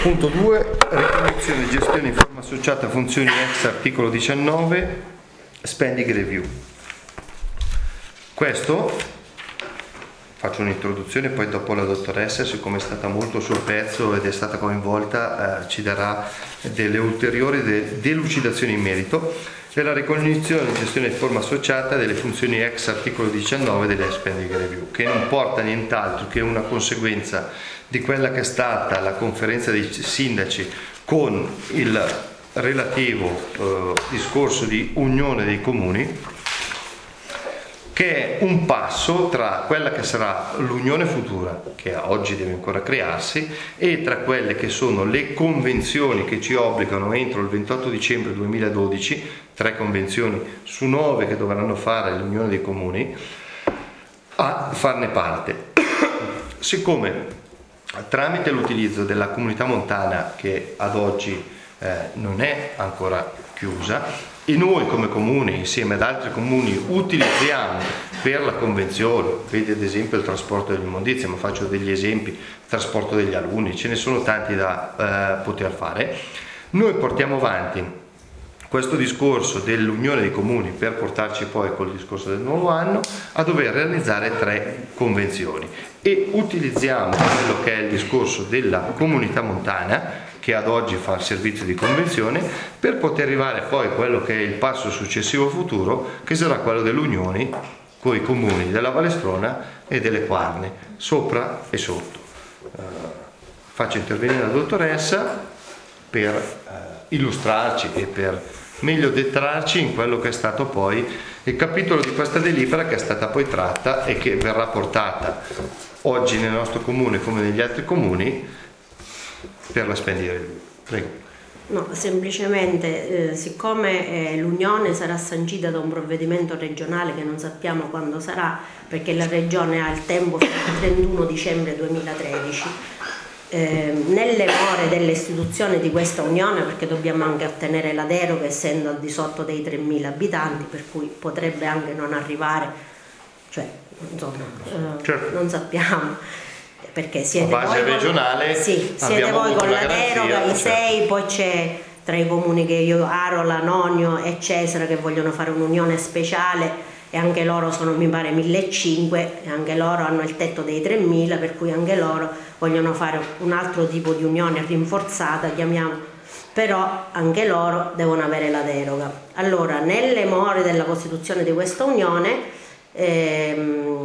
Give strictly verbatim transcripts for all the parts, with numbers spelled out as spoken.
Punto due. Ricognizione e gestione in forma associata a funzioni ex articolo diciannove, spending review. Questo, faccio un'introduzione, poi dopo la dottoressa, siccome è stata molto sul pezzo ed è stata coinvolta, eh, ci darà delle ulteriori de- delucidazioni in merito. È la ricognizione e gestione in forma associata delle funzioni ex articolo diciannove delle spending review, che non porta nient'altro che una conseguenza di quella che è stata la conferenza dei sindaci con il relativo eh, discorso di unione dei comuni, che è un passo tra quella che sarà l'unione futura, che oggi deve ancora crearsi, e tra quelle che sono le convenzioni che ci obbligano entro il ventotto dicembre duemiladodici, tre convenzioni su nove che dovranno fare l'unione dei comuni, a farne parte. Siccome tramite l'utilizzo della comunità montana, che ad oggi eh, non è ancora chiusa, e noi come comune insieme ad altri comuni utilizziamo per la convenzione, vedi ad esempio il trasporto dell'immondizia, ma faccio degli esempi, il trasporto degli alunni, ce ne sono tanti da eh, poter fare, noi portiamo avanti questo discorso dell'unione dei comuni per portarci poi col discorso del nuovo anno a dover realizzare tre convenzioni, e utilizziamo quello che è il discorso della comunità montana, che ad oggi fa il servizio di convenzione, per poter arrivare poi a quello che è il passo successivo futuro, che sarà quello dell'unione con i comuni della Vallestrona e delle Quarne, sopra e sotto. Uh, faccio intervenire la dottoressa per uh, illustrarci e per meglio detrarci in quello che è stato poi il capitolo di questa delibera, che è stata poi tratta e che verrà portata oggi nel nostro comune come negli altri comuni per la spending review. Prego. No, semplicemente eh, siccome eh, l'unione sarà sancita da un provvedimento regionale che non sappiamo quando sarà, perché la regione ha il tempo fino al trentuno dicembre duemilatredici, eh, nelle more dell'istituzione di questa unione, perché dobbiamo anche ottenere la deroga essendo al di sotto dei tremila abitanti, per cui potrebbe anche non arrivare, cioè insomma eh, certo. Non sappiamo, perché siete a base voi regionale con, sì, siete voi con la deroga, i sei, poi c'è tra i comuni che io, Arola, Nonio e Cesare, che vogliono fare un'unione speciale, e anche loro sono mi pare millecinquecento, e anche loro hanno il tetto dei tremila, per cui anche loro vogliono fare un altro tipo di unione rinforzata, chiamiamo, però anche loro devono avere la deroga. Allora, nelle more della costituzione di questa unione, Ehm,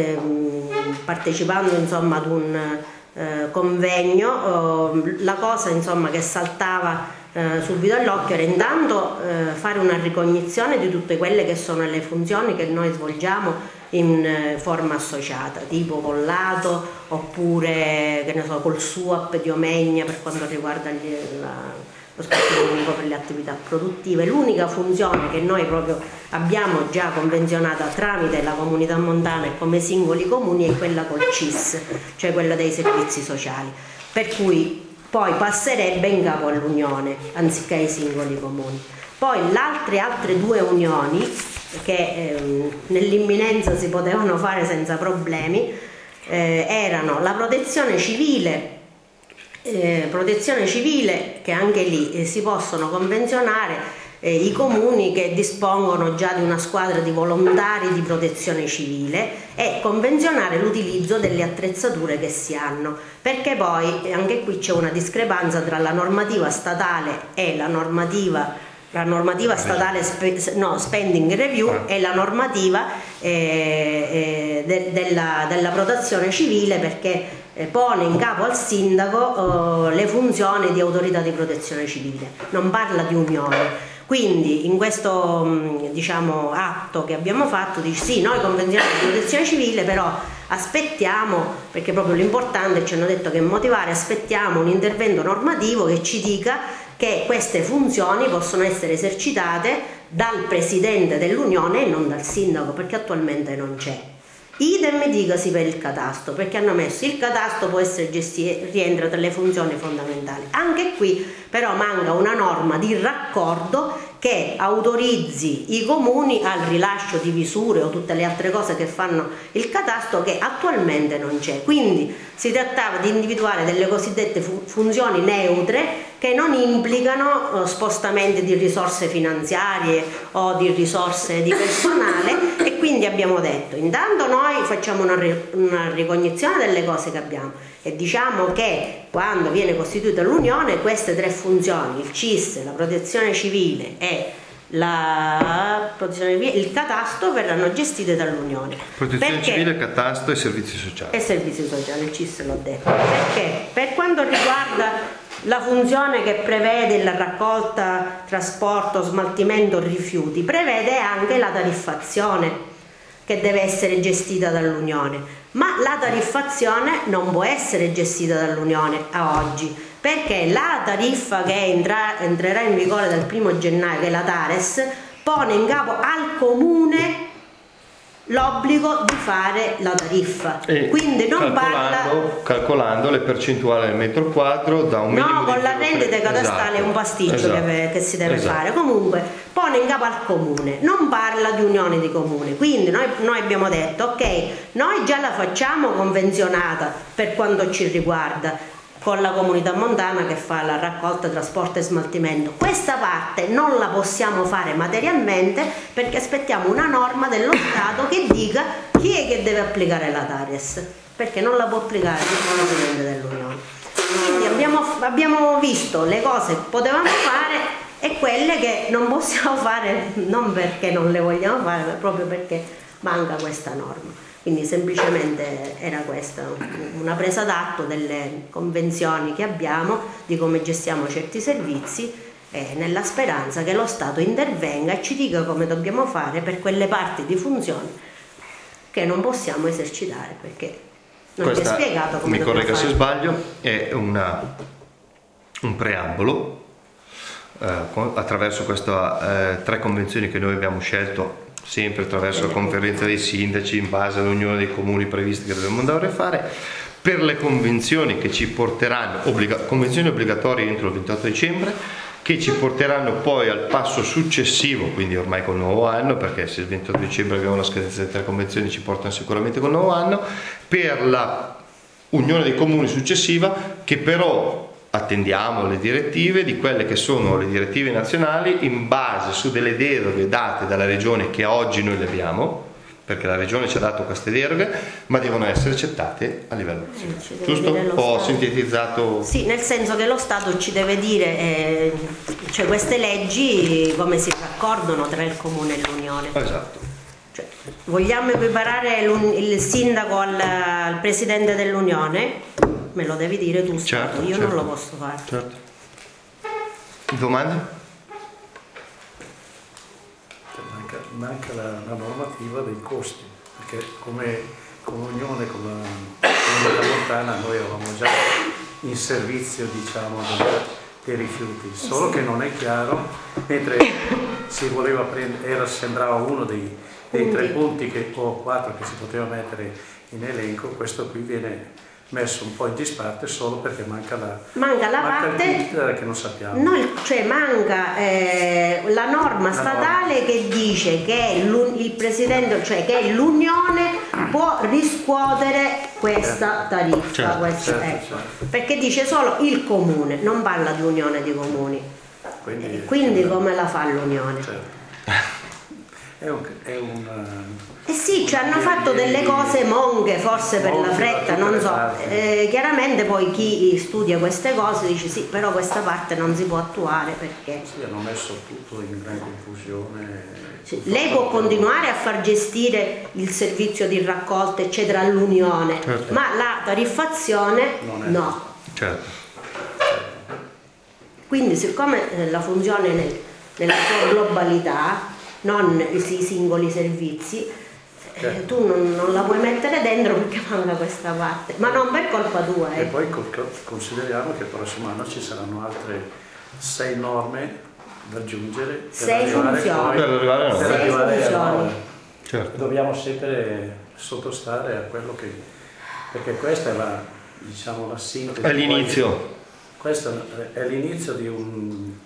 ehm, partecipando insomma ad un eh, convegno, eh, la cosa insomma che saltava eh, subito all'occhio era intanto eh, fare una ricognizione di tutte quelle che sono le funzioni che noi svolgiamo in eh, forma associata, tipo Pollato, oppure che ne so, col S U A P di Omegna per quanto riguarda gli, la lo spazio unico per le attività produttive. L'unica funzione che noi proprio abbiamo già convenzionata tramite la comunità montana e come singoli comuni è quella col C I S, cioè quella dei servizi sociali, per cui poi passerebbe in capo all'unione anziché ai singoli comuni. Poi le altre, altre due unioni che ehm, nell'imminenza si potevano fare senza problemi eh, erano la protezione civile. Eh, protezione civile, che anche lì eh, si possono convenzionare eh, i comuni che dispongono già di una squadra di volontari di protezione civile, e convenzionare l'utilizzo delle attrezzature che si hanno, perché poi eh, anche qui c'è una discrepanza tra la normativa statale e la normativa la normativa statale spe, no, spending review e la normativa eh, eh, de, della, della protezione civile, perché eh, pone in capo al sindaco eh, le funzioni di autorità di protezione civile, non parla di unione. Quindi in questo diciamo, atto che abbiamo fatto dice sì, noi convenzioniamo di protezione civile, però aspettiamo, perché proprio l'importante ci hanno detto che motivare, aspettiamo un intervento normativo che ci dica che queste funzioni possono essere esercitate dal presidente dell'unione e non dal sindaco, perché attualmente non c'è. Idem dicasi per il catasto, perché hanno messo il catasto può essere gestito, rientra tra le funzioni fondamentali. Anche qui però manca una norma di raccordo che autorizzi i comuni al rilascio di visure o tutte le altre cose che fanno il catasto, che attualmente non c'è. Quindi si trattava di individuare delle cosiddette fu funzioni neutre che non implicano eh, spostamenti di risorse finanziarie o di risorse di personale, e quindi abbiamo detto intanto noi facciamo una, ri una ricognizione delle cose che abbiamo e diciamo che quando viene costituita l'Unione queste tre funzioni, il C I S, la protezione civile e la protezione civile, il catasto, verranno gestite dall'Unione. Protezione Perché? civile, catasto e servizi sociali. E servizi sociali, il C I S l'ho detto. Perché? Per quanto riguarda la funzione che prevede la raccolta, trasporto, smaltimento, rifiuti, prevede anche la tariffazione che deve essere gestita dall'Unione, ma la tariffazione non può essere gestita dall'Unione a oggi, perché la tariffa che entra, entrerà in vigore dal primo gennaio, che è la TARES, pone in capo al Comune l'obbligo di fare la tariffa, e quindi non calcolando, parla calcolando le percentuali al metro quadro da un minimo no, con di la rendita catastale è un pasticcio esatto. che, che si deve esatto. fare. Comunque pone in capo al comune, non parla di unione di comuni, quindi noi, noi abbiamo detto ok, noi già la facciamo convenzionata per quanto ci riguarda con la comunità montana che fa la raccolta, trasporto e smaltimento. Questa parte non la possiamo fare materialmente perché aspettiamo una norma dello Stato che dica chi è che deve applicare la TARES, perché non la può applicare il Presidente dell'Unione. Quindi abbiamo, abbiamo visto le cose che potevamo fare e quelle che non possiamo fare, non perché non le vogliamo fare, ma proprio perché manca questa norma. Quindi semplicemente era questa una presa d'atto delle convenzioni che abbiamo, di come gestiamo certi servizi, eh, nella speranza che lo Stato intervenga e ci dica come dobbiamo fare per quelle parti di funzioni che non possiamo esercitare perché non Questa, ci è spiegato come mi dobbiamo corregga fare. se sbaglio, è una, un preambolo eh, attraverso queste eh, tre convenzioni che noi abbiamo scelto sempre attraverso la conferenza dei sindaci in base all'unione dei comuni previsti che dobbiamo andare a fare, per le convenzioni che ci porteranno, obbliga, convenzioni obbligatorie entro il ventotto dicembre, che ci porteranno poi al passo successivo, quindi ormai col nuovo anno, perché se il ventotto dicembre abbiamo la scadenza delle tre convenzioni ci portano sicuramente col nuovo anno, per la unione dei comuni successiva, che però attendiamo le direttive di quelle che sono le direttive nazionali in base su delle deroghe date dalla regione che oggi noi le abbiamo, perché la regione ci ha dato queste deroghe, ma devono essere accettate a livello nazionale. Eh, Giusto? Ho Stato. sintetizzato? Sì, nel senso che lo Stato ci deve dire, eh, cioè queste leggi come si raccordano tra il comune e l'unione. Esatto. Cioè, vogliamo equiparare il sindaco al, al presidente dell'unione? Me lo devi dire tu, certo, io certo, non lo posso fare. Certo. Domande? Manca, manca la, la normativa dei costi, perché come, come unione, come comunità montana, noi eravamo già in servizio, diciamo, dei, dei rifiuti, solo che non è chiaro, mentre si voleva prendere, era, sembrava uno dei, dei tre punti che, o quattro che si poteva mettere in elenco, questo qui viene messo un po' in disparte solo perché manca la, manca la manca parte il che non sappiamo. No, cioè manca eh, la norma la statale norma. Che dice che il presidente, cioè che l'unione può riscuotere questa tariffa, certo, questa, certo, ecco. certo. Perché dice solo il comune, non parla di unione di comuni. Quindi, eh, quindi come la fa l'unione? Certo. È un, è un, eh sì, ci hanno fatto delle cose monghe, forse per la fretta, non so. Eh, chiaramente poi chi studia queste cose dice sì, però questa parte non si può attuare perché... Sì, hanno messo tutto in gran confusione. Sì, lei può continuare a far gestire il servizio di raccolta eccetera all'unione, certo. Ma la tariffazione no. Certo. Quindi siccome la funzione nel, nella sua globalità, non i singoli servizi, eh, tu non, non la puoi mettere dentro perché manca questa parte, ma non per colpa tua. Eh. E poi consideriamo che il prossimo anno ci saranno altre sei norme da aggiungere per sei arrivare funzioni. Poi, per arrivare, per sei arrivare funzioni. A, certo. Dobbiamo sempre sottostare a quello che, perché questa è la, diciamo, la sintesi. È l'inizio. Questo è l'inizio di un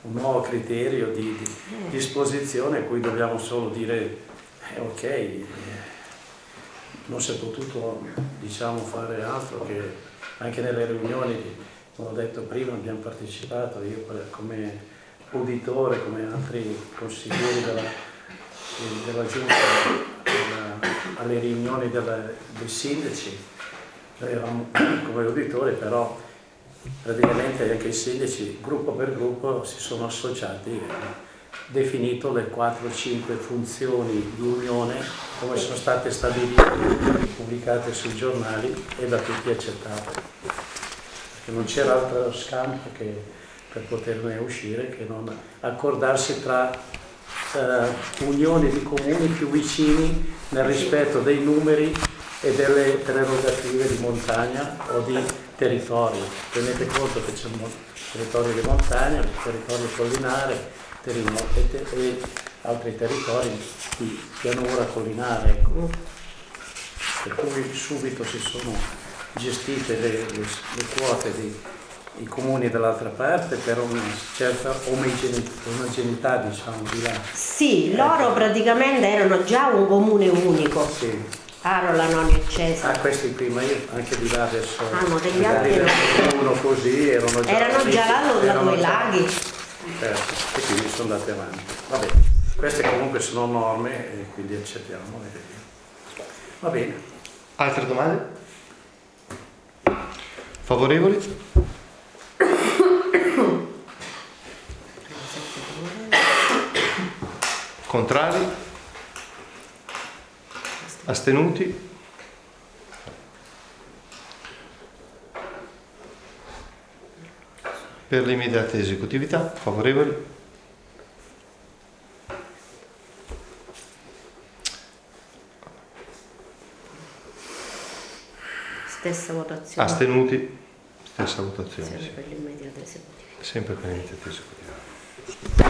un nuovo criterio di, di disposizione a cui dobbiamo solo dire eh, ok, eh, non si è potuto diciamo, fare altro che anche nelle riunioni, come ho detto prima, abbiamo partecipato, io come uditore, come altri consiglieri della, della giunta, della, alle riunioni della, dei sindaci, eravamo come uditori, però praticamente anche i sindaci, gruppo per gruppo, si sono associati e hanno definito le quattro cinque funzioni di unione come sono state stabilite, pubblicate sui giornali e da tutti accettate. Perché non c'era altro scampo che per poterne uscire che non accordarsi tra eh, unioni di comuni più vicini nel rispetto dei numeri e delle prerogative di montagna o di territorio. Tenete conto che c'è un territorio di montagna, un territorio collinare e, e altri territori di pianura collinare. Ecco. Per cui subito si sono gestite le, le, le quote dei, dei comuni dall'altra parte per una certa omogeneità, diciamo, di là. Sì, ecco. Loro praticamente erano già un comune unico. Sì. Arola, Nonio e Cesare. Ah, questi qui, ma io anche di là adesso. Ah, no, degli altri uno così, erano già. Erano già là da due laghi. Certo, e quindi sono andate avanti. Va bene, queste comunque sono norme e quindi accettiamo. Va bene. Altre domande? Favorevoli? Contrari? Astenuti? Per l'immediata esecutività, favorevoli? Stessa votazione. Astenuti? Stessa votazione. Sempre Sì. per l'immediata esecutività. Sempre per l'immediata esecutività.